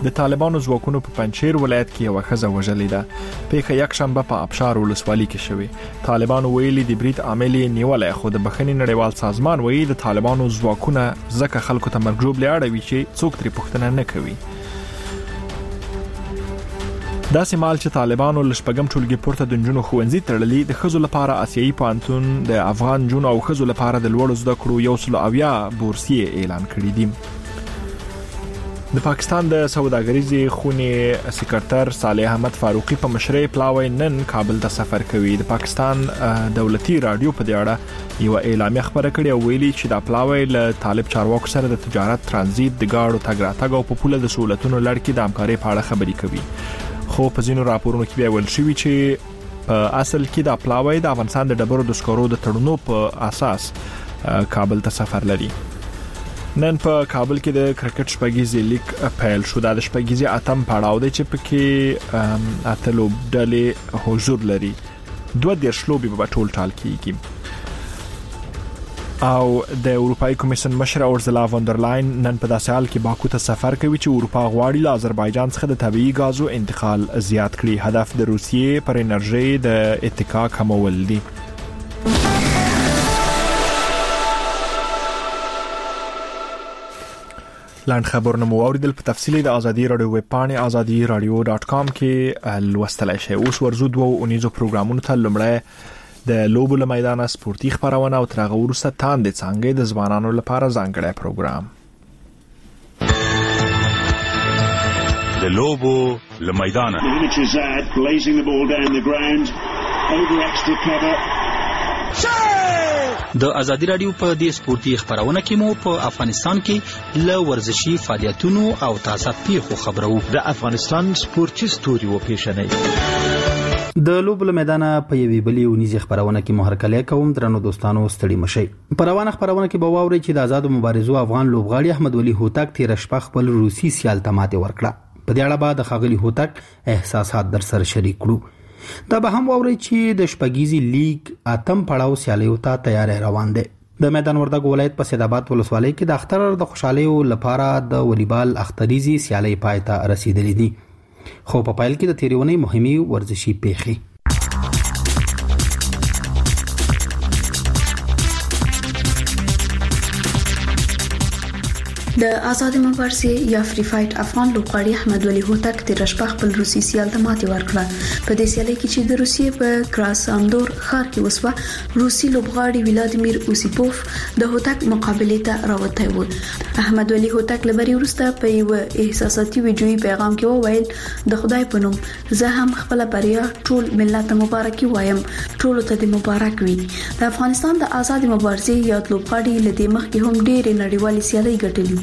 د طالبانو ځواکونو په پنجشیر ولایت کې یو ښځه وژلې ده. پیښه یک شنبه په ابشار ولسوالۍ کې شوې. طالبانو ویلي د برید عامل نیولې، خو د بخښنې نړیوال سازمان وایي د طالبانو ځواکونه ځکه خلکو ته مرګ ژوبلې اړوي چې څوک ترې پوښتنه نه کوي. داسې مال چې طالبانو لشپګم ټولګي پورته د جنونو خوندزي تړلې د خزو لپاره آسیایي پانتون د افغان جنونو او خزو لپاره د لوړ زده کړو 170 بورسیه اعلان کړی دي. د پاکستان د سوداګریزي خونې سکرټر صالح احمد فاروقي په مشرۍ پلاوی نن کابل ته سفر کوي. د پاکستان دولتي رادیو په دې اړه یو اعلامیه خبره کړې او ویلي چې دا پلاوی له طالب چارواکو سره د تجارت، ترانزیت، د گاډو تګ راتګ او په پوله د سہولتونو لړ کې د همکارۍ په اړه خبرې کوي. خو په ځینو راپورونو کې بیا ویل شوی چې په اصل کې د پلاوی د افغانستان د ډبرو د سکرو د تړونو په اساس کابل ته سفر لري. نن په کابل کې د کرکټ شپږیزې لیګ پیل شو. د شپږیزې اتم پړاو دی چې پکې اته لوبډلې حضور لري. 12 لوبې په ټول ټال کېږي. او د اروپאי کمیسیون مشر اورزلا وندرلاین نن په داسې حال کې باکو ته سفر کوي چې اروپا غواړي له آذربایجان څخه د طبيعي غازو انتقال زیات کړي. هدف د روسیې پر انرژي د اتکا کمول دي. لاند خبرونه مو اوریدل. په تفصیلی د ازادي رادیو ویب پاڼه azadiradio.com کې لوستلای شئ. اوس ورزو دوه اونیزو پروګرامونو ته لمړی د لوبو له میدانه سپورتي خبرونه او ترغه ورسته تاندې څنګه د ځوانانو لپاره ځانګړی پروګرام. د لوبو له میدانه blazing the ball down the ground over extra cover. د ازادي رادیو په دې سپورتي خبرونه کې مو په افغانستان کې له ورزشي فعالیتونو او تازه پیښو خبرو. د افغانستان سپورتي ستوري و پیښنې د لوبو له میدانه په یوې بلې ونیزي خبرونه کې محرکلې کوم. درنو دوستانو ستړي مشي. په روانه خبرونه کې به واوري چې د آزاد مبارزو افغان لوبغاړي احمد ولي هوتک تیر شپه خپل روسي سیال ته ماته ورکړه. په دې اړه به د خاغلی هوتک احساسات در سره شریک کړو. دا به هم واوري چې د شپږیزي لیګ اتم پړاو سیالیو ته تیاری روان دي. د میدان وردګ ولایت په سیدآباد ولسوالۍ کې د اختر د خوشحالۍ لپاره د والیبال اختریزي سیالي پای ته رسیدلې دي. خو په پایل کې د تیریونی مهمي ورزشي پیښې. د آزاد مبارزې یا فری فایټ افغان لوبغاړي احمد ولی هوتک د رشپخ خپل روسي سیال ته ماتې ورکړه. په دې سیالي کې چې د روسیې په کراساندور ښار کې وسوه، روسي لوبغاړي ولادیمیر اوسیپوف د هوتک مقابله ته راوتی و. احمد ولی هوتک لبري ورسته په یو احساساتي ویډیوي پیغام کې وویل د خدای په نوم زه هم خپل بریا ټول ملت مبارکي وایم، ټول ته د مبارک وي. د افغانستان د آزاد مبارزې یا لوبغاړي لدې مخ کې هم ډېر نړیوالې سیالۍ ګټلې.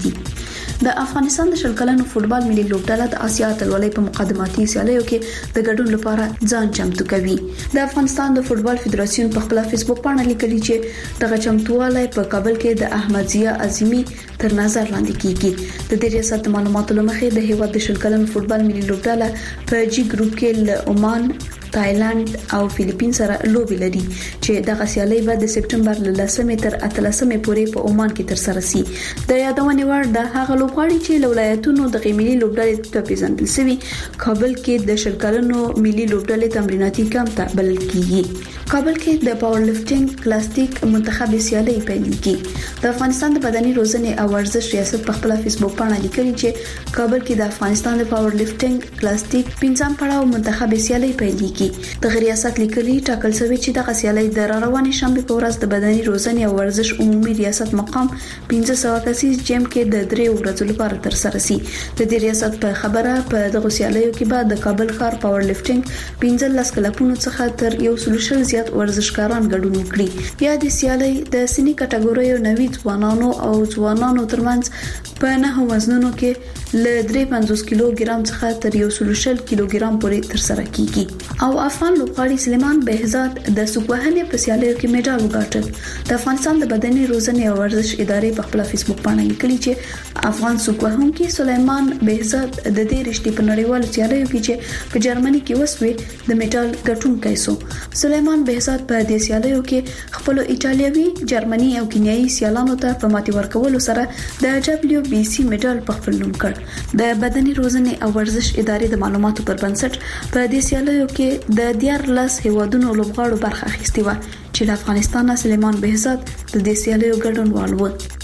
د افغانستان د شلکلنو فوتبال ملي لوبډله د آسیا اتلولۍ په مقدماتي سیالیو کې د ګډون لپاره ځان چمتو کوي. د افغانستان د فوتبال فدراسیون په خپل فیسبوک باندې لیکلي چې دغه چمتووالی په کابل کې د احمد ضیا عظیمی تر نظر لاندې کیږي. د دې ریاست معلوماتو لمخې د هیواد د شلکلنو فوتبال ملي لوبډله په جی ګروپ کې له عمان، تایلند او فلیپین سره لوبي لري چې دغه سیالي به د سپټمبر له 10 تر 18 پورې په عمان کې تر سره شي. د یادونې وړ د هغه لوبغاړي چې ولایتونو د ملي لوبډلې ته پیژندل شوی کابل کې د شلکلنو ملي لوبډلې تمریناتي کمپ ته بلل کیږي. کابل کې د پاور لفټینګ کلاسټیک منتخب سیالي پیلېږي. د افغانستان د بدني روزنې او ورزش ریاست په خپل فیسبوک باندې لیکلي چې کابل کې د افغانستان د پاور لفټینګ کلاسټیک 15 پړاو منتخب سیالي پیلېږي. د ریاست لیکلي ټاکل شوی چې د سیالي د روانې شنبه په ورځ د بدني روزنې او ورزش عمومي ریاست مقام 1500 کسیز جیم کې د 3 ورځو لپاره تر سره شي. د دې ریاست په خبره په دغه سیالیو کې بعد د کابل ښار پاور لفټینګ 15 کلبونو څخه تر 100 زیات ورزشکاران ګډون وکړي. یا د سیالي د سنی کټګوریو نوي ځوانانو او ځوانانو ترمنځ په 9 وزنونو کې له 53 کیلوګرام څخه تر 160 کیلوګرام پورې تر سره کیږي. او افغان لوبغاړي سلیمان بهزاد د سوکوهنې په سیالیو کې میډال وګاټل. د افغانستان د بدني روزنې او ورزش ادارې په خپل فیسبوک باندې لیکلي چې افغان سوکوهونکي سلیمان بهزاد د دې رښتې په نړیوالو سیالیو کې چې په جرمني کې وسوي د میډال ګټونکی شو. سلیمان سلیمان بهزاد په دې سیالیو کې خپل ایتالوي، جرمني او کینیايي سیالانو ته په ماتې ورکولو سره د WBC میډال په خپل نوم کړ. د بدني روزنې او ورزش ادارې د معلوماتو پر بنسټ په دې سیالیو کې د 14 هیوادونو لوبغاړو برخه اخیستې و چې له افغانستان سلیمان بهزاد د دې سیالیو ګډونوال و.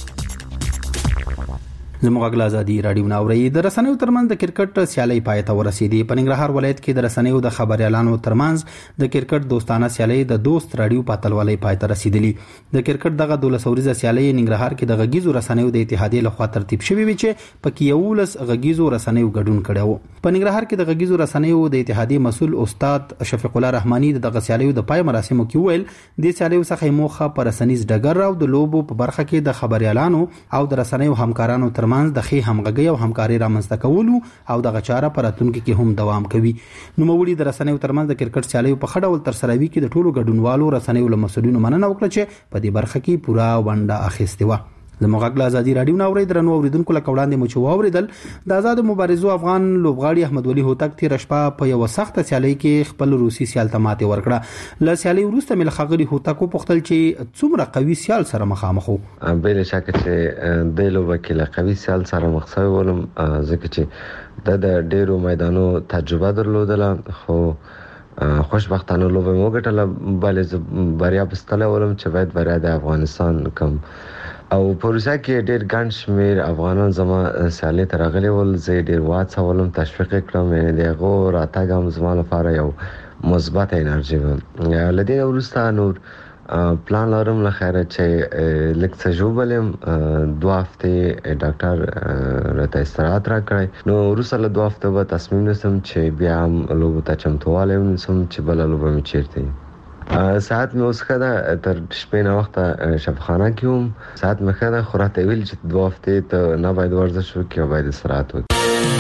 زموږ غږ ازادي رادیو ناوړي د رسنیو ترمنځ د کرکټ سیالي پای ته ورسېدي. په ننګرهار ولایت کې د رسنیو د خبريالانو ترمنځ د کرکټ دوستانه سیالي د دوست رادیو پاتلوالي پای ته رسیدلی. د کرکټ دغه 12 ورځې سیالي ننګرهار کې د غږیزو رسنیو د اتحادیې لخوا ترتیب شوې وي چې پکې 11 غږیزو رسنیو ګډون کړو. په ننګرهار کې د غږیزو رسنیو د اتحادیې مسول استاد شفیق الله رحماني دغه سیالي د پای مراسمو کې ویل د سیالي څخه موخه پر رسنیز ډګر او د لوبو په برخه کې د خبريالانو او د رسنیو همکارانو ترمنځ د خې همغږي او همکاري رامنځته کولو او دغه چاره پر راتلونکي کې هم دوام کوي. نوموړي د رسنیو ترمنځ د کرکټ سیالیو په خډه ول تر سره وی کې د ټولو ګډونوالو رسنیو له مسؤلینو مننه وکړه چې په دې برخه کې پوره ونډه اخیستې و. زموږ غږ ازادي رادیو ناوړي درنو اوریدونکو له وړاندې مو چې واوریدل د آزاد مبارزو افغان لوبغاړي احمد ولي هوتک تیر شپه په یو سخت سیالي کې خپل روسي سیال ته ماتې ورکړه. له سیالي وروسته مل خغري هوتک په خپل چې څومره قوي سیال سره مخامخ وو. بل شک چې د لوبکیل قوي سیال سره مخ شوی ولم ځکه چې د ډیرو میدانو تجربه درلودله خو خوشبختانه لوبه مو ګټله بلې بریا بستله ولم چې باید بریا د افغانستان کم او پروسه کې ډېر ګڼ شمېر افغانان زما سیالي ته راغلي ول. زه ډېر وهڅولم، تشویق کړم، یعنې د هغو راتګ هم زما لپاره یو مثبت انرژي وه. له دې وروسته نور پلان لرم له خیره چې لږ څه ژوبل یم. 2 هفتې ډاکټر راته استراحت راکړی. نو وروسته له 2 هفتو به تصمیم نیسم چې بیا هم لوبو ته چمتووالی ونیسم چې بله لوبه مې چیرته وي. ساعت مې اوس ښه ده، تر شپې نه وخته شفاخانه کې وم. ساعت مې ښه ده خو راته ویل چې 2 هفتې ته نه باید ورزش وکړي او باید استراحت وکړي.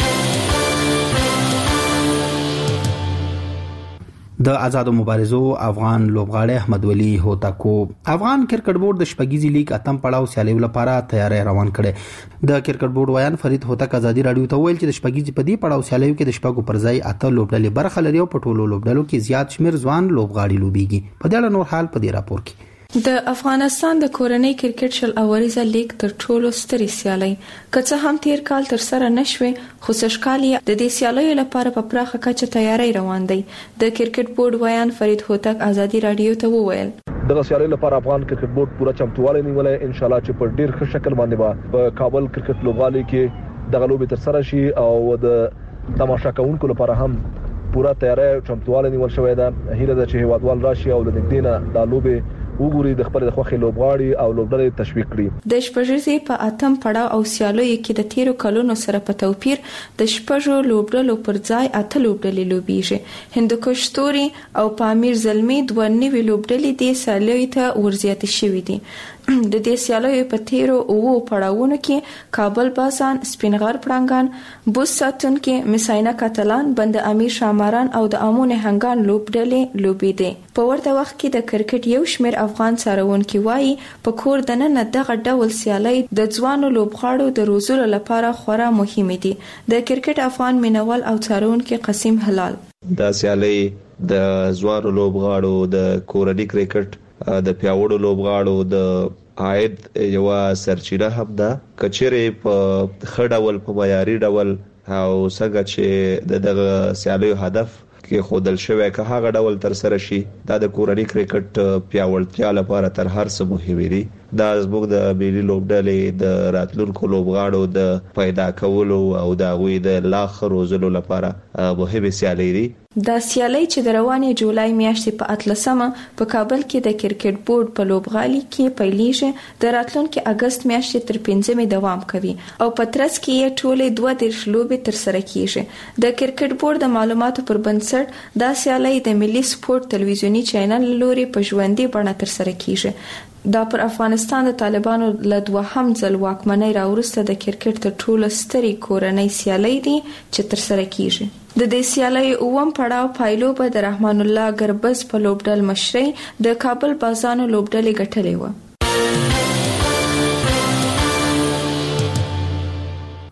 د آزاد مبارزو افغان لوبغاړي احمد ولي هوتکو افغان کرکټ بورډ د شپږیزې لیګ اتم پړاو سیالیو لپاره تیاری روان کړي. د کرکټ بورډ ویان فرید هوتک آزادي رادیو ته ویل چې د شپږیزې په دې پړاو سیالیو کې د شپږو پر ځای اته لوبډلې برخه لري او په ټولو لوبډلو کې زیات شمیر ځوان لوبغاړي لوبيږي. په دې اړه نور حال په دې راپور کې. د افغانستان د کورنۍ کرکټ شل اوریزه لیګ تر ټولو سترې سیالي کڅه هم تیر کال تر سره نشوي خو سشکالي د دې سیالیو لپاره په پراخه کچه تیاری روان دی. د کرکټ بورډ ویان فرید هوتک آزادي رادیو ته وویل دغه سیالیو لپاره افغان کرکټ بورډ پوره چمتووالی نیولای ان شاء الله چې په ډیر ښه شکل باندې په کابل کرکټ لوبغالي کې دغه لوبي تر سره شي او د تماشا کوونکو لپاره هم پوره تیاری چمتووالی نیول شوی ده. هیله ده چې هیوادوال راشي او د نږدې نه د لوبي وګوري د خپل د خوخي لوبغاړي او لوبډلې تشویق کړي. د شپږیزې په اتم پړاو او سیالیو کې د تیرو کلونو سره په توپیر د شپږو لوبډلو پر ځای اته لوبډلې لوبيږي. هندوکش ستوري او پامیر زلمي دوه نوي لوبډلې د سیالیو ته ورزياتې شوې دي. د دې سیالیو په تیرو او پړاوونو کې کابل بازان، سپینغر پړانګان، بوس ساتونکي، مساینه کاتلان، بند امیر شاماران او د امون هنګان لوبډلې لوبي دي. په ورته وخت کې د کرکټ یو شمېر افغان څارونکي وایي په کور دننه دغه ډول سیالي د ځوانو لوبغاړو د روزلو لپاره خورا مهمه دي. د کرکټ افغان مینوال او څارونکي قسیم هلال دا سیالي د ځوانو لوبغاړو د کورنۍ کرکټ د پیاوړو لوبغاړو د عاید یو سرچینه هم ده. کچېرې په خډول په معیاري ډول او څنګه چې دغه سیالیو هدف کې خودل شوی که هغه ډول تر سره شي دا د کورنۍ کرکټ پیاوړتیا لپاره تر هر څه مهم دی. دا زموږ د ملي لوبډلې د راتلونکو لوبغاړو د پیدا کولو او د هغوی د لا ښه روزلو لپاره مهمه سیالي دي. دا سیالي چې د روانې جولای میاشتې په 18 په کابل کې د کرکټ بورډ په لوبغالي کې پیلېږي د راتلونکي اگست میاشتې تر 15 دوام کوي او په ترڅ کې یې ټولې 2 لوبې تر سره کیږي. د کرکټ بورډ د معلوماتو پر بنسټ دا سیالي د ملي سپورت ټلویزیونی چینل لوري په ژوندۍ بڼه تر سره کیږي. دا پر افغانستان د طالبانو له دوهم ځل واکمنۍ راوروسته د کرکټ تر ټولو سترې کورنۍ سیالي دي چې تر سره کیږي. د دې سیالۍ اوم پړاو پایلو به د رحمان الله ګربز په لوبډل مشرۍ د کابل بازانو لوبډلې ګټلې و.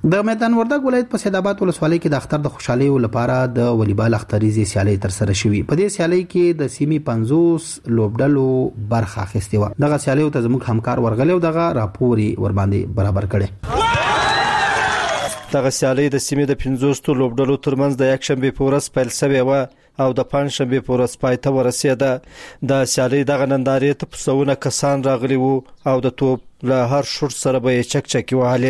د میدان وردګ ولایت په سیدآباد ولسوالۍ کې د اختر د خوشحالۍ لپاره د والیبال اختریزي سیالي تر سره شوې. په دې سیالي کې د سیمې 50 لوبډلو برخه اخیستې و. دغه سیالي ته زموږ همکار ورغلی او دغه راپوري ور باندې برابر کړي. دغه سیالي د سیمې د 50 لوبډلو ترمنځ د یک شنبه په ورځ پیل شوې و او د پنځشنبه په ورځ پای ته ورسېده. د سیالي دغه نندارې ته پسونه کسان راغلي وو او د توپ له هر شوټ سره به چکچکی وهلې.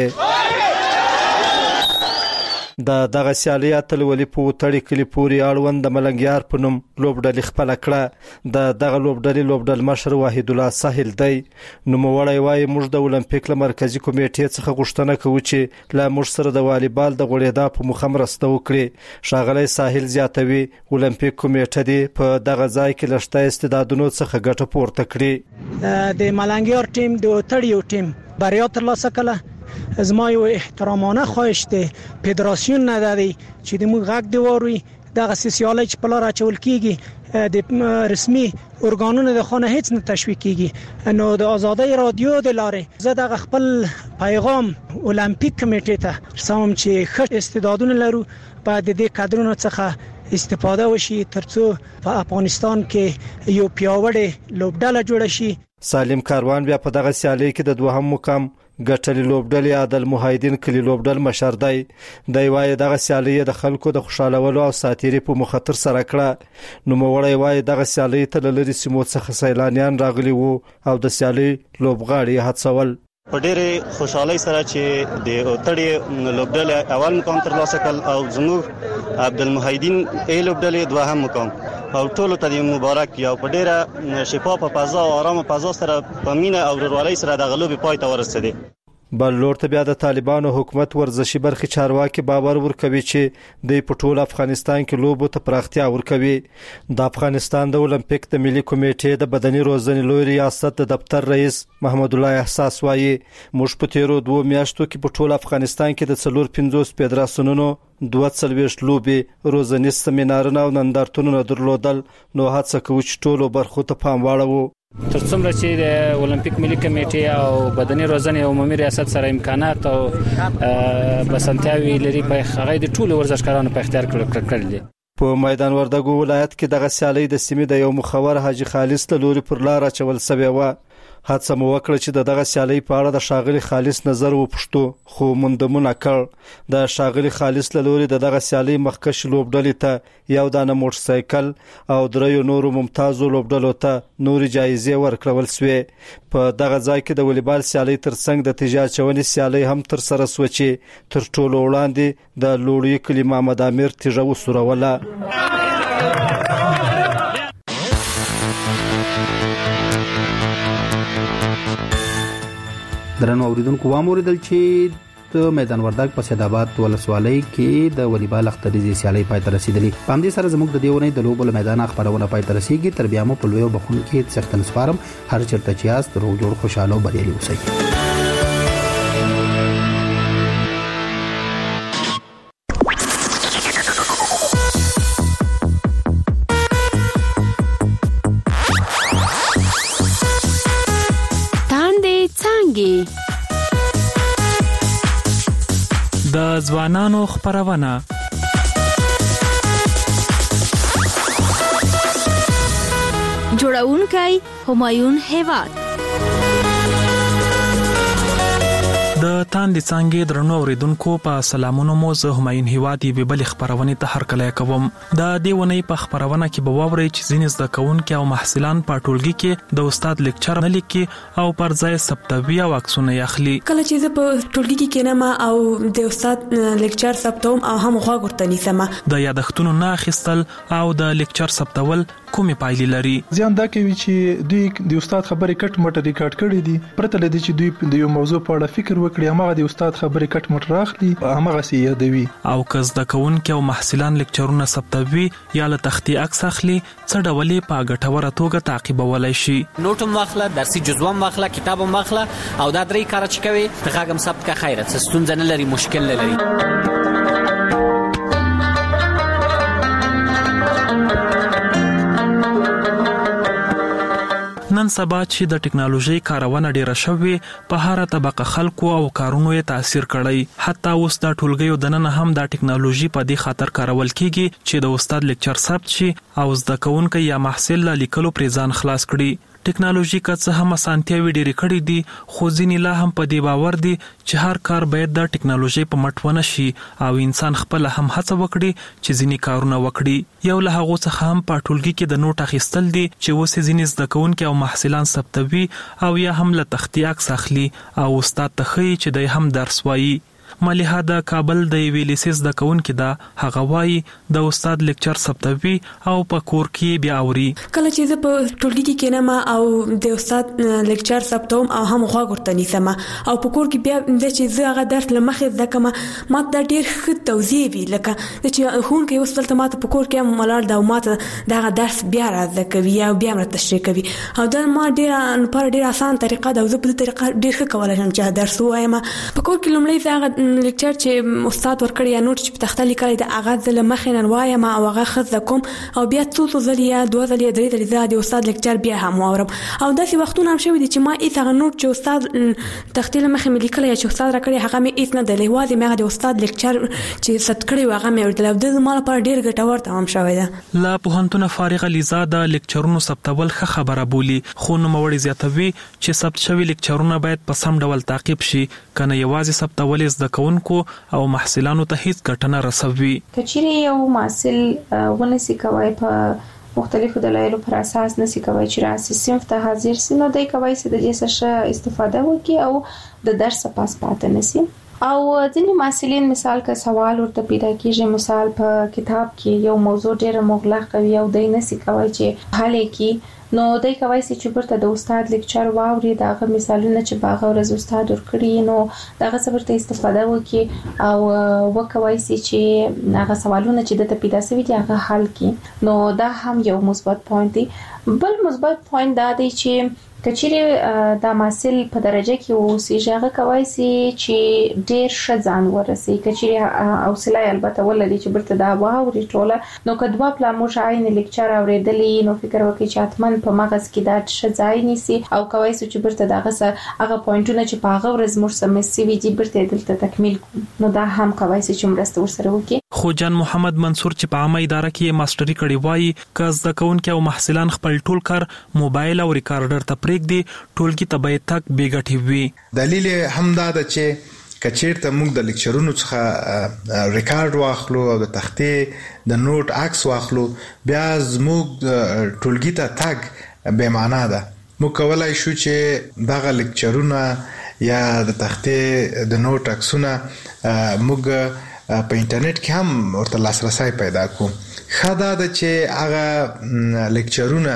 دغه سیالي اتلولي په وتړي کلی پوري اړوند د ملنګیار په نوم لوبډلې خپل کړه. دغه لوبډل مشر واحد الله ساحل دی. نو موړی وای موږ د اولمپیک له مرکزی کمیټې څخه غوښتنه کوو چې لا موږ سره د والیبال د غوړېدا په مخه مرسته وکړي. ښاغلی ساحل زیاتوي اولمپیک کمیټه دی په دغه ځای کې لشته استعدادونو څخه ګټه پورته کړي. د ملنګیار ټیم د وتړیو ټیم بریا ترلاسه کړه. زما یو احترامانه خواهش ده فدراسیون نه دی چې د موږ غږ دی وروي دغه سیالي چې په لار اچول کیږي د رسمي ارګانونو د خانه هیڅ نه تشویق کیږي. نو د آزادۍ رادیو د لارې زه د خپل پیغام اولمپیک کمیټې ته رسوم چې ښه استعدادونه لرو بعد د دې کادرونو څخه استفاده وشي ترڅو په افغانستان کې یو پیاوړی لوبډله جوړ شي. سالم کاروان بیا په دغه سیالي کې د دوهم مقام ګټلې لوبډلې عادل موحدین کلی لوبډل مشر دی. دی وایي دغه سیالي د خلکو د خوشالولو او ساتيري په مخاطر سره کړه. نو موړی وایي دغه سیالي ته لری سیمو څخه سیلانیان راغلي وو او د سیالي لوبغاړي هڅول. په ډېرې خوشحالۍ سره چې د اوتړې لوبډلې اول مقام ترلاسه کړ او زموږ عبدالمحیدین لوبډلې دوهم مقام او ټولو ته مبارک یا په ډېره شفافه فضا او آرامه فضا سره په مینه او ورورولۍ سره د غلوبې پای ته ورسېده. بل لور ته بیا د طالبانو حکومت ورزشي برخې چارواکي باور ورکوي چې د ټول افغانستان کې لوبو ته پراختیا ورکوي. د افغانستان د اولمپیک د ملي کمیټې د بدني روزنې لوی ریاست د دفتر رئیس محمد الله احساس وایي موږ په تیرو 2 میاشتو کې په ټول افغانستان کې د 450 فدراسیونونو 42 لوبي روزنیز سیمینارونه او نندارتونونه درلودل. نو هڅه کوي چې ټولو برخو ته پام واړوو. تر څومره چې د اولمپیک ملي کمیټې او بدني روزنې عمومي ریاست سره امکانات او بسنتیاوي لري په هغه د ټولو ورزشکارانو په اختیار کړل دي. په میدان وردګو ولایت کې دغه سیالي د سیمې د یو مخور حاجی خالص له لوري پر لار اچول سوی و. هڅه مو وکړه چې دغه سیالي په اړه د شاغلي خالص نظر وپښتو خو مندمونه کړ. د شاغلي خالص له لوري دغه سیالي مخکش لوبډلې ته یو دانه موټر سایکل او دریو نورو ممتازو لوبډلو ته نوري جایزې ورکړل شوې. په دغه ځای کې د والیبال سیالي ترڅنګ د تجارت چونې سیالي هم تر سره سوچي. تر ټولو وړاندې د لوړی کلی محمد امیر تیجه وسوروله. درنو اوریدونکو واموریدل چې د میدان وردګ په سیدآباد ولسوالۍ کې د والیبال اختریزي سیالي پای ته رسیدلې. په همدې سره زموږ د دیونې د لوبو میدان خبرونه پای ته رسیدي. تر بیا مو په لوی بخون کې څښتن سپارم. هر چرته چې یاست روغ جوړ خوشاله او بریالي اوسئ. د ځوانانو خبرونه جوړونکي همایون هیواد د تاندې څنګه درنو اوریدونکو په سلامونو مو زه همایون هیواد یې بل خبرونه ته هرکلی کوم. د دیونې په خبرونه کې به ووري چې ځینې زده کوونکي او محصلان په ټولګي کې د استاد لیکچر نه لیکي او پر ځای ثبتوي او عکسونه اخلي. کله چې زه په ټولګي کې کېنم او د استاد لیکچر ثبتوم او هم غوږ ورته نیسم د یادښتونو نه اخیستل او د لیکچر ثبتول کومې پایلې لري؟ ځان دا کوي چې دوی د استاد خبرې کټ مټ ریکارډ کړي دي پرته لدی چې دوی د یو موضوع په اړه فکر وکړي هغه د استاد خبرې کټ مټ راخلي هغه سي یادوي. او که زده کوونکي او محصلان لیکچرونه ثبتوي یا له تختې عکس اخلي څه ډول په ګټوره توګه تعقیبولای شي. نوټم واخله درسي جزوم واخله کتابم واخله او دا درې کار چې کوي ته هغه ثبت کا خیرت ستونزه نه لري مشکل نه لري. نن نن سبا چې د ټکنالوژي کارونه ډیره شوې په هر طبقه خلکو او کارونو یې تاثیر کړی. حتی اوس د ټولګیو دننه هم د ټکنالوژي په دې خاطر کارول کیږي چې د استاد لیکچر ثبت شي او زده کوونکي یا محصل له لیکلو پرې ځان خلاص کړي. ټکنالوژي که څه هم اسانتیاوي ډېرې کړې دي خو ځینې لا هم په دې باور دي چې هر کار باید د ټکنالوژي په مټ ونه شي او انسان خپل هم هڅه وکړي چې ځینې کارونه وکړي. یو له هغو څخه هم په ټولګي کې د نوټ اخیستل دي چې اوس ځینې زده کوونکي او محصلان ثبتوي او یا هم له تختې عکس اخلي او استاد ته ښیي چې دی هم درس وایي. مليحه د کابل د یوې لیسې زده کوونکې ده. هغه وایي د استاد لیکچر ثبتوي او په کور کې بیا اوري. کله چې زه په ټولګي کې کېنم او د استاد لیکچر ثبتوم او هم غوږ ورته نیسم او په کور کې بیا د چې زه هغه درس له مخې زده کوم ما ته ډېر ښه توضیح وي لکه چې ښوونکی اوس دلته ما ته په کور کې هم ولاړ ده او ما ته دغه درس بیا را زده کوي او بیا مې تشریح کوي او دا ما ډېره اسان طریقه ده او زه په دې طریقه ډېر ښه کولی شم چې درس ووایم. په کور کې لومړی زه هغه لیکچر چې استاد ورکړی یا نوټ چې په تخته لیکلی د هغه زه له مخې نن وایم او هغه ښه زده کوم او بیا څو ځلې یا 2 ځلې یا 3 ځلې زه د استاد لیکچر بیا هم واورم. او داسې وختونه هم شوي دي چې ما هېڅ هغه نوټ چې استاد تختې له مخې مې لیکلی یا چې استاد راکړی هغه مې هېڅ نه دی یوازې مې هغه د استاد لیکچر چې ثبت کړی و هغه مې اورېدلی او دا زما لپاره ډېر ګټور تمام شوی ده. له پوهنتونه فارغه لیزا د لیکچرونو ثبتول ښه خبره بولي خو نوموړې زیاتوي چې ثبت شوي لیکچرونه باید په سم ډول تعقیب شي کنه یوازې ثبتول زده کوونکو او محصلانو ته هیڅ ګټه نه رسوي. کچېرې یو محصل ونسي کوي په مختلفو دلایلو پر اساس نسي کوي چې راسي صنف ته حاضر سي نو دای کوي چې د دې څخه استفاده وکړي او د درس پاس پاتې نسي. او ځینې محصلین مثال که سوال ورته پیدا کیږي مثال په کتاب کې یو موضوع ډېر مغلق وي او دای نسي کوي چې حل یې نو دای کوي چې برته د استاد لیکچر واوري داغه مثالونه چې باغه ورځ استاد ورکړي نو داغه صبرته استفاده وکړي او وکوي چې هغه سوالونه چې د پیدا شوي دي هغه حل کړي نو دا هم یو مثبت پوینټ دی. بل مثبت پوینټ دا دی چې کچېرې د محصل په درجه کې اوسېږي هغه کوي چې ډېر ښه ځان ورسي کچېرې حوصله البته ولري چې برته دا واوري ټوله نو که دوه پلا موږ عین لیکچر اورېدلی نو فکر وکړي چې حتمن په مغز کې دا ښه ځای نیسي او کوي چې برته دغه هغه پوینټونه چې په هغه ورځ موږ سمسي وي دي برته دلته تکمیل نو دا هم کوي چې مرسته ورسره وکړي. خو جان محمد منصور چې په عامه اداره کې ماستری کړی وایي که زده کوونکي او محصلان خپل ټول کار موبایل او ریکارډر ته پرېږدي ټولګي ته باید تک بې ګټې وي. دلیل هم دا ده چې کچیرته موږ د لیکچرونو څخه ریکارډ واخلو او د تختې د نوٹ عکس واخلو بیا زموږ ټولګي ته تک بې معنا ده. موږ کولای شو چې دغه لیکچرونه یا د تختې د نوٹ عکسونه موږ په انټرنیټ کې هم ورته لاسرسي پیدا کوو. ښه دا ده چې هغه لیکچرونه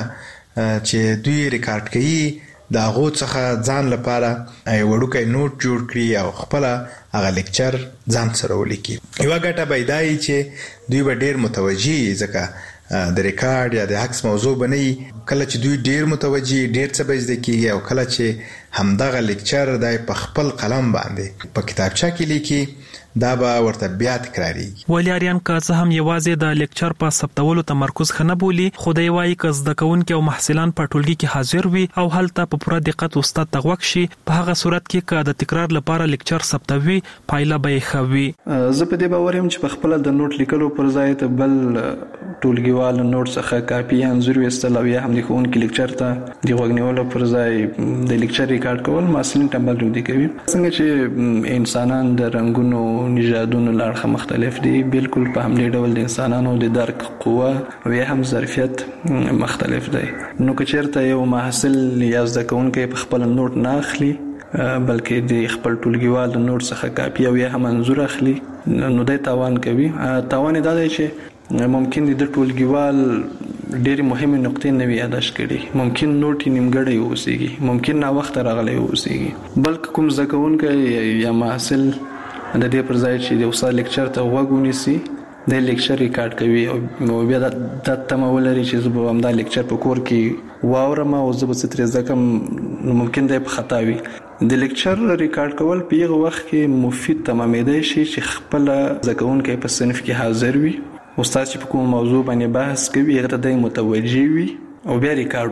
چې دوی ریکارډ کوي د هغو څخه ځان لپاره یو وړوکی نوټ جوړ کړي او خپله هغه لیکچر ځان سره ولیکي. یوه ګټه به دا وي چې دوی به ډېر متوجي ځکه د ریکارډ یا د عکس موضوع به نه وي. کله چې دوی ډېر متوجي ډېر څه به زده کېږي او کله چې همدغه لیکچر دی په خپل قلم باندې په کتابچه کې لیکي دا به ورته بیا تکراریږي. ولیاریان که څه هم یوازې د لیکچر په ثبتولو تمرکز ښه نه بولي خو دی وایي که زده کوونکي او محصلان په ټولګي کې حاضر وي او هلته په پوره دقت استاد ته غوږ شي په هغه صورت کې که د تکرار لپاره لیکچر ثبتوي پایله به یې ښه وي. زه په دې باور یم چې په خپله د نوټ لیکلو پر ځای ته بل ټولګیوال نوټ څخه کاپي یا انځور ویستل او یا هم د ښوونکي لیکچر ته د غوږ نیولو پر ځای د لیکچر ریکارډ کول محصلین ټنبل رودي کوي. څنګه چې انسانان د رنګونو نژادونو له اړخه مختلف دي بالکل په همدې ډول د انسانانو د درک قوه او یا هم ظرفیت مختلف دی. نو که چېرته یو محصل یا زده کوونکی په خپل نوټ نه اخلي بلکې د خپل ټولګیوال د نوټ څخه کاپي او یا هم انځور اخلي نو دی تاوان کوي. تاوان یې دا دی چې ممکن د ټولګیوال ډېرې مهمې نقطې نه وي یاداشت کړي ممکن نوټ یې نیمګړی واوسېږي ممکن ناوخته راغلی واوسېږي بلکې کوم زده کوونکی یا محصل د دې پر ځای چې د استاد لیکچر ته غوږ ونیسي د لیکچر ریکارډ کوي او بیا دا تمه ولري چې زه به همدا لیکچر په کور کې واورم او زه به څه ترې زده کړم نو ممکن دی په خطا وي. د لیکچر ریکارډ کول په هغه وخت کې مفید تمامېدی شي چې خپله زده کوونکی په صنف کې حاضر وي استاد چې په کوم موضوع باندې بحث کوي هغه ته دی متوجه وي او بیا ریکارډ وکړي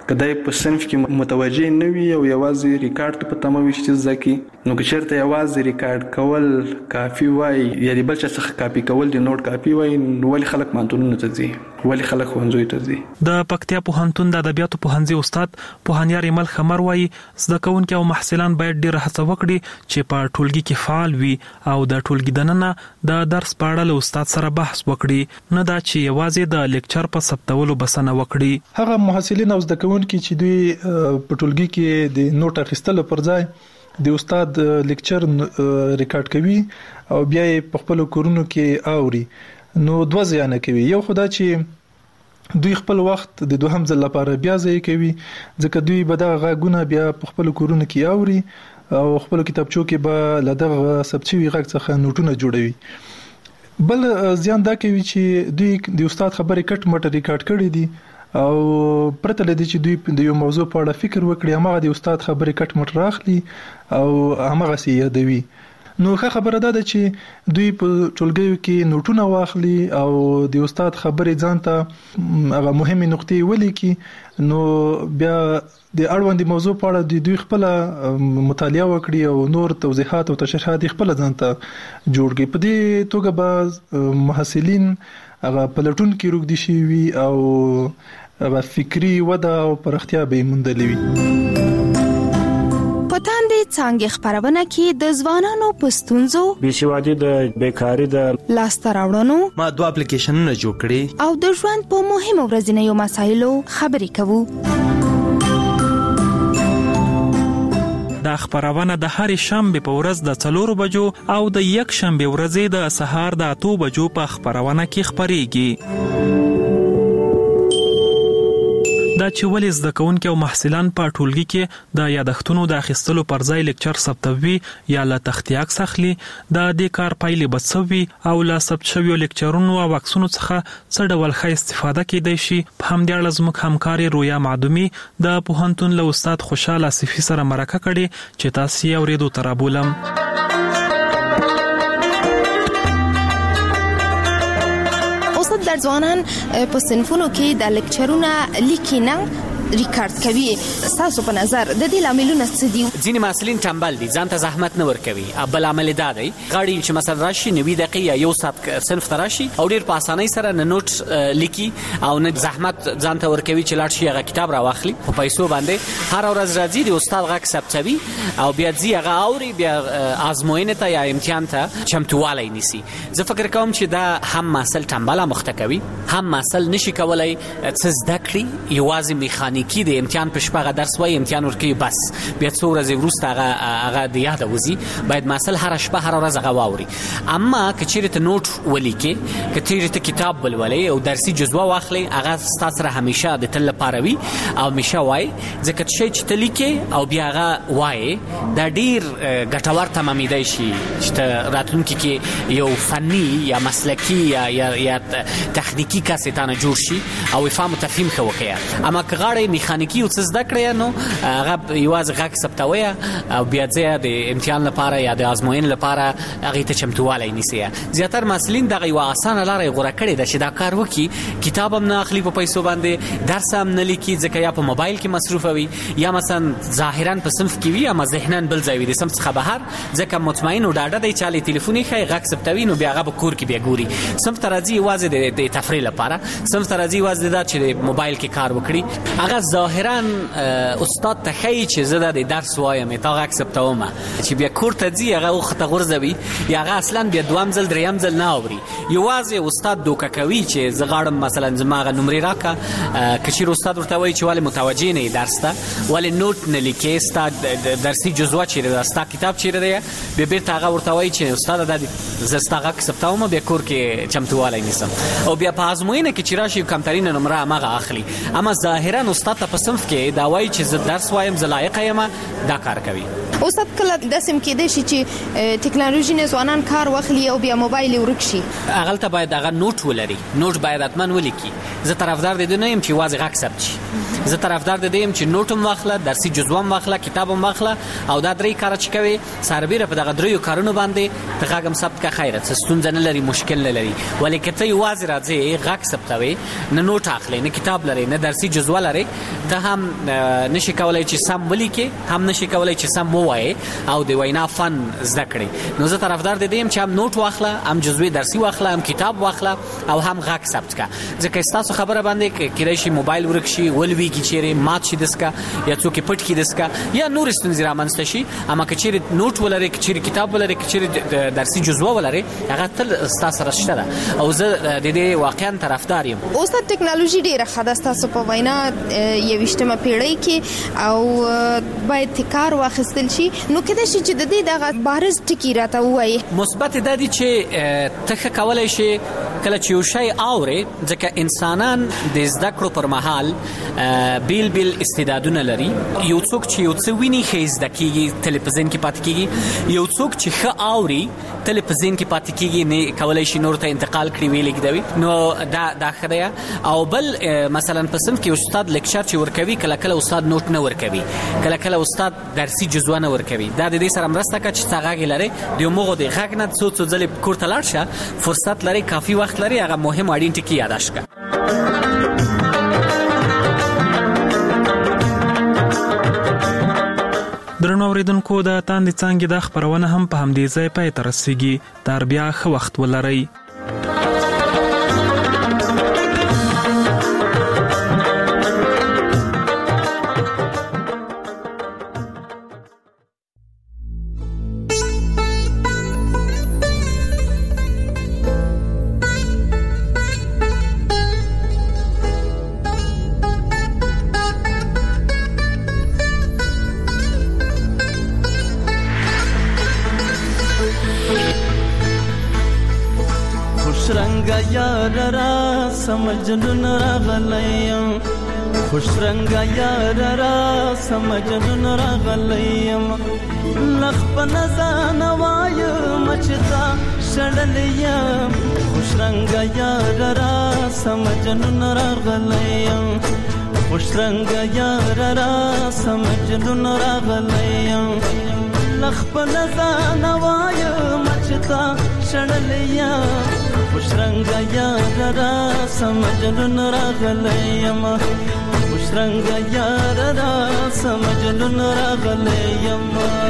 کدی په صنف کې متوجه نه وي او یوازې ریکارډ په تمه وي چې ځکه نو که چېرته یوازې ریکارډ کول کافي وای یا د بل چا څخه کاپي کول د نوٹ کاپي وای نو ولې خلک پوهنتونونو ته ځي ولې خلک ښوونځیو ته ځي. د پکتیا پوهنتون د ادبیاتو پوهنځي استاد پوهنیار ایمل خمر وایي زده کوونکي او محصلان باید ډېره هڅه وکړي چې په ټولګي کې فعال وي او د ټولګي دننه د درس په اړه له استاد سره بحث وکړي، نه دا چې یوازې د لیکچر په ثبتولو بسنه وکړي. هغه محصلین او زده کوونکي چې دوی په ټولګي کې د نوٹ اخیستلو پر ځای د استاد لیکچر ریکارډ کوي او بیا یې په خپل کورونو کې اوري، نو دوه زیانه کوي. یو خدا چې دوی خپل وخت د دوهم ځل لپاره بیا ځای کوي ځکه دوی به دغه غږونه بیا په خپل کورونو کې اوري او خپل کتابچو کې به له دغه ثبت شوي غږ څخه نوټونه جوړوي. بل زیان دا کوي چې دوی د استاد خبرې کټ مټ ریکارډ کړي دي او پرته لدې چې دوی د یو موضوع په اړه فکر وکړي هغه د استاد خبرې کټ مټ راخلي او هغه سي یادوي. نو ښه خبره ده چې دوی په ټولګیو کې نوټونه واخلي او د استاد خبرې ځان ته هغه مهمه نقطې ولیکي، نو بیا د اړوند موضوع په اړه دوی خپل مطالعه وکړي او نور توضیحات او تشریحات خپل ځان ته جوړ کړي. په دې توګه به محصلین هغه پلټون کې روږدي شي وي او هغه فکری وده او پرختیا به موندلې وي. پتان دې څنګه خبرونه کې د ځوانانو پستونزو بېسوادي د بیکاری د لاسته راوړنو ما دوه اپلیکیشنونه جوړ کړي او د ژوند په مهمو ورځنیو مسایلو خبرې کوو. دا خبرونه د هر شنبه په ورځ د 4 بجو او د یک شنبه ورځې د سهار د 8 بجو په خبرونه کې خبريږي. دا چې ولې زده کوونکي او محصلان په ټولګي کې د یادښتونو د اخیستلو پر ځای لیکچر ثبتوي یا له تختې عکس اخلي، د دې کار پایلې به څه وي او له ثبت شویو لیکچرونو او عکسونو څخه څه ډول ښه استفاده کیدای شي. په همدې اړه زموږ همکارې رویا معدومي د پوهنتون له استاد خوشحال آصفي سره مرکه کړې چې تاسو یې اورېدو ته رابولم. در ځوانان په صنفونو کې د لیکچرونه لیکینه ریکارډ کوي. تاسو په نظر د دې لاملونه څه دي؟ ځینې محصلین ټمبل دي، ځان ته زحمت نه ورکوي. بل عمل دا دی غواړي چې مثلا راشي 90 دقیقې یا یو ساعت صنف ته راشي او ډېر په اسانۍ سره نه نوټ لیکي او نه زحمت ځان ته ورکوي چې لاړ شي هغه کتاب راواخلي په پیسو باندې. هر ورځ راځي د استاد غږ ثبتوي او بیا ځي هغه اوري، بیا ازموینې ته یا امتحان ته چمتوالی نیسي. زه فکر کوم چې دا هم محصل ټمبله مخته کوي، هم محصل نشي کولای څه زده کړي، یوازې میخانیکي د امتحان په شپه درس وایي امتحان ورکوي بس بیا څو ورځې وروسته هغه د یاده وځي. باید محصل هر شپه هر ورځ هغه واوري. اما که چیرې ته نوټ ولیکي، که چیرې ته کتاب ولولي او درسي جزوه واخلي، هغه ستاسو سره همیشه د تل لپاره وي او همیشه وایي ځکه چې ته لیکي او بیا هغه وایي دا ډیر ګټور تمامیدای شي چې راتلونکي کې یو فني یا مسلکی یا تخنیکی کسیتانه جوړ شي او فهم او تفهیم ښه وکړي. اما که غواړي میخانیکی او څه زده کړی نو هغه یوازې غږ ثبتوي او بیا ځي د امتحان لپاره یا د ازموینې لپاره هغه ته چمتوالی نیسي. زیاتره مسلین دغه یو اسانه لاره غوړه کړې ده چې دا کار وکړي، کتاب هم نه اخلي په پیسو باندې، درس هم نه لیکي ځکه یا په موبایل کې مصروف وي یا مثلا ظاهرا په صنف کې وي اما ذهناً بل ځای وي د صنف څخه بهر، ځکه مطمئن او ډاډه دی چې له ټلیفون یې غږ ثبتوي نو بیا هغه په کور کې بیا ګوري. صنف ته راځي یوازې د تفریح لپاره، صنف ته راځي یوازې دا چې د موبایل کې کار وکړي. هغه ظاهرا استاد ته ښایي چې زه د درس وایم تا غږ ثبتوم، چې بیا کور ته ځي هغه وخته غورځوي یا هغه اصلا بیا دوام ځل دریم ځل نه اوري. یوازې استاد دوکه کوي چې زه غواړم مثلا زما هغه نمرې راکړه، که چېرې استاد ورته وایي چې ولې متوجه نه یې درس ته، ولې نوټ نه لیکې، ستا درسي جزوه چېرې ده، ستا کتاب چېرې دی، بیا بېرته هغه ورته وایي چې استاده دا زه ستا غږ ثبتوم بیا کور کې چمتوالی نیسم او بیا په ازموینه کې چې راشي کمترینه نمره همغه اخلي. اما ظاهرا استاد ته په صنف کې دا وایي چې زه درس وایم زه لایقه یم، دا کار کوي. استاد کله داسې کېدای شي چې ټکنالوژي نه ځوانان کار واخلي او بیا موبایل ورک شي، هغلته باید هغه نوټ ولري، نوټ باید حتما ولیکي. زه طرفدار د دې نه یم چې یوازې غږ ثبت شي، زه طرفدار د دې چې نوټ هم واخله، درسي جزوه هم واخله، کتاب هم واخله او دا درې کار چې کوي سربېره په دغه دریو کارونو باندې ته غږ هم ثبت کا خیره څه ستونزه نه لري، مشکل نه لري. ولې که ته یوازې راځې غږ ثبتوي، نه نوټ اخلي، نه کتاب لري، نه درسي جزوه لري، ته هم نشي کولای چې سم ولیکې، هم نشي کولای چې سم ووایې او د وینا فن زده کړې. نو زه طرفدار د دې چې هم نوټ واخله، هم جزوه درسي واخله، هم کتاب واخله او هم غږ ثبت کا. ځکه ستاسو خبره باندې کېدای شي موبایل ورک شي، ولويږي چیرې مات شي دسکا یا څوک پټ کی دسکا یا نور ستونزې رامنځته شي. اما که چیرې نوټ ولري، که چیرې کتاب ولري، که چیرې درسي جزوه ولري، هغه تل ستاسو سره شته ده او زه د دې واقعا طرفدار یم. اوس د ټکنالوژي ډیره ښه ده ستاسو په وینا 21مه پیړۍ کې او باید کار واخیستل شي. نو کله چې د دې دغه بارز ټکی راته وایي مثبت د دې چې ته کولای شي کله چې یو شی اوري، ځکه انسانان د زده کړو پر مهال بیل بیل استعدادونه لري. یو څوک چې یو څه ویني ښه زده کیږي، تلویزیون کې پاتې کیږي. یو څوک چې ښه اوري، تلویزیون کې پاتې کیږي، نه کولای شي نور ته انتقال کړي ویل کېدوي. نو دا خدایا او بل مثلا په صنف کې استاد لیکچر چې ورکوي، کله کله استاد نوٹ نه ورکوي، کله کله استاد درسي جزوه نه ورکوي. دا د دې سره مرسته کوي چې تاغه لري د موږ د غږ نه څو ځلې کور ته لاړ شه، فرصت لري، کافي وخت لري، هغه مهم اړین ټکی یاداش کا. درنو اوریدونکو د تاندې څانګې د خبرونه هم په همدې ځای پای ته رسیږي. تر بیا ښه وخت ولرئ. سمجنون راغلیم، خوش رنگا یار را سمجنون راغلیم، لخ په نزان وایم چتا شړلیم، خوش رنگا یار را سمجنون راغلیم، خوش رنگا یار را سمجنون راغلیم، لخ په نزان وایم چتا شړلیم، خوش رنگا یار را سمجنون راغلیم، خوش رنگا یار را سمجنون راغلیم.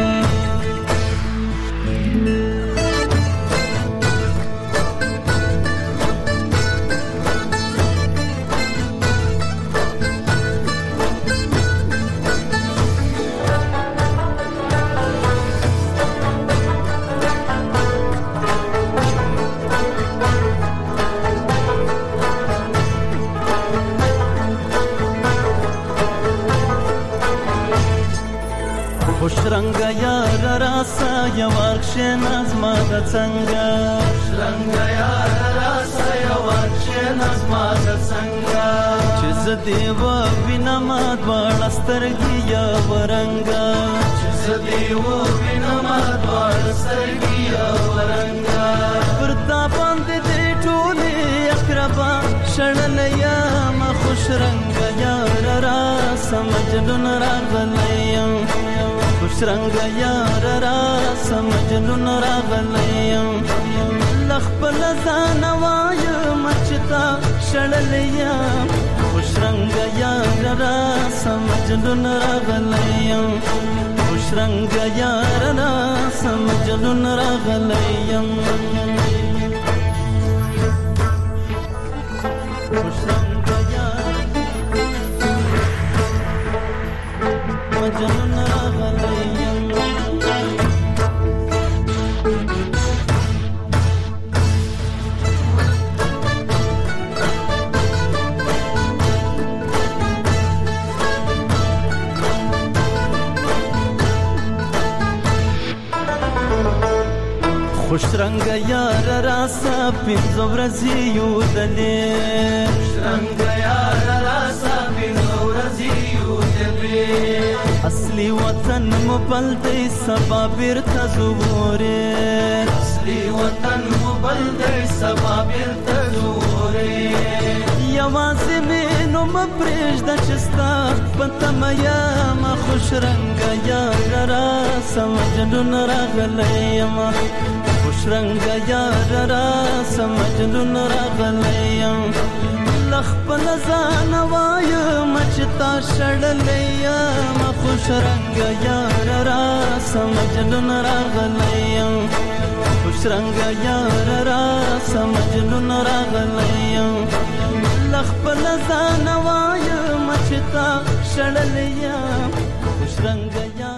خوش رنگا یار راسا یوارکشن از ما د څنګه، خوش رنگا یار راسا یوارکشن از ما د څنګه، چې زدی و وینم دواړه سترګې یا ورنګا، چې زدی و وینم دواړه سترګې یا ورنګا، پر تا باندې دې ټولې اقربا شړلیا ما، خوش رنگا یار راسا مجنون راغلیم، خوش رنگا یار را سمجنون راغلیم، لخ په لزان وایم چتا شړلیم، خوش رنگا یار را سمجنون راغلیم، خوش رنگا یار را سمجنون راغلیم، خوش رنگا یار مجنون خوش رنگا یار راسا پینځو ورځې یو دلې، خوش رنگا یار راسا پینځو ورځې یو دلې، اصلي وطن مو بل دی سبا بیرته زوره، دی وطن مو بل دی سبا بیرته زورې یوازې مې نو مپرېږده چې ستا په تمه یمه خوش رنګه یاره راسه مجنون راغلی یمه خوش رنګه یاره راسه مجنون راغلی یم له خپل ځانه وایم چې تا شړلی یم خوش رنګه یاره راسه مجنون راغلی یم خوش رنګه یاره راسه مجنون راغلی یم له خپل ځانه وایم چې تا شړلی یم خوش رنګه